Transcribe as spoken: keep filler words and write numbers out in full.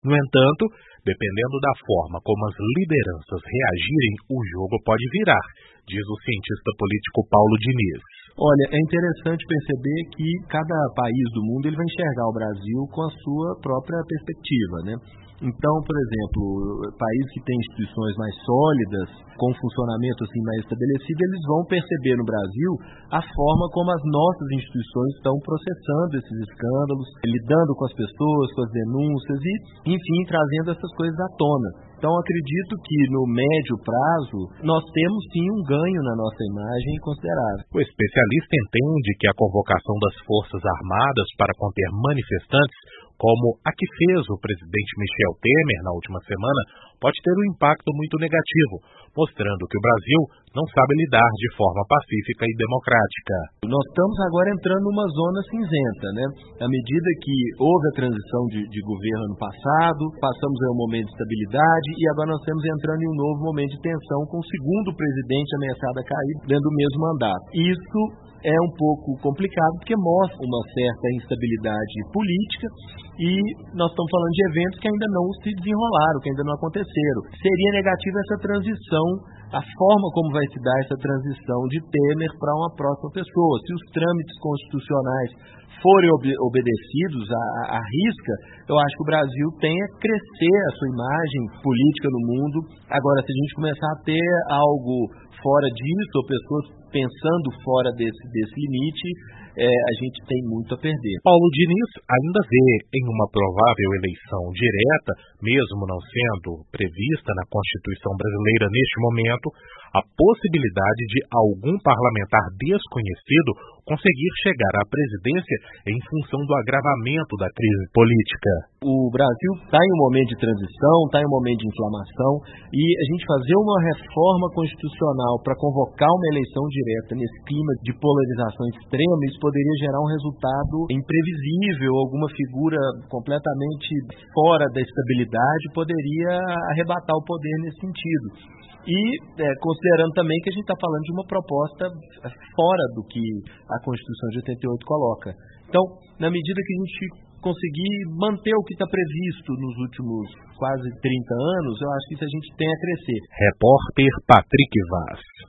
No entanto, dependendo da forma como as lideranças reagirem, o jogo pode virar, diz o cientista político Paulo Diniz. Olha, é interessante perceber que cada país do mundo ele vai enxergar o Brasil com a sua própria perspectiva, né? Então, por exemplo, países que têm instituições mais sólidas, com funcionamento assim mais estabelecido, eles vão perceber no Brasil a forma como as nossas instituições estão processando esses escândalos, lidando com as pessoas, com as denúncias e, enfim, trazendo essas coisas à tona. Então, acredito que no médio prazo nós temos sim um ganho na nossa imagem considerável. O especialista entende que a convocação das Forças Armadas para conter manifestantes, como a que fez o presidente Michel Temer na última semana, pode ter um impacto muito negativo, mostrando que o Brasil não sabe lidar de forma pacífica e democrática. Nós estamos agora entrando numa zona cinzenta, né? À medida que houve a transição de, de governo ano passado, passamos a um momento de estabilidade e agora nós estamos entrando em um novo momento de tensão com o segundo presidente ameaçado a cair dentro do mesmo mandato. Isso é um pouco complicado porque mostra uma certa instabilidade política e nós estamos falando de eventos que ainda não se desenrolaram, que ainda não aconteceram. Seria negativa essa transição, a forma como vai se dar essa transição de Temer para uma próxima pessoa. Se os trâmites constitucionais forem ob- obedecidos à, à risca, eu acho que o Brasil tem a crescer a sua imagem política no mundo. Agora, se a gente começar a ter algo fora disso, ou pessoas pensando fora desse, desse limite, é, a gente tem muito a perder. Paulo Diniz ainda vê em uma provável eleição direta, mesmo não sendo prevista na Constituição brasileira neste momento, a possibilidade de algum parlamentar desconhecido conseguir chegar à presidência em função do agravamento da crise política. O Brasil está em um momento de transição, está em um momento de inflamação, e a gente fazer uma reforma constitucional para convocar uma eleição direta nesse clima de polarização extrema, isso poderia gerar um resultado imprevisível, alguma figura completamente fora da estabilidade poderia arrebatar o poder nesse sentido. E é, considerando também que a gente está falando de uma proposta fora do que a Constituição de oitenta e oito coloca. Então, na medida que a gente conseguir manter o que está previsto nos últimos quase trinta anos, eu acho que isso a gente tem a crescer. Repórter Patrick Vaz.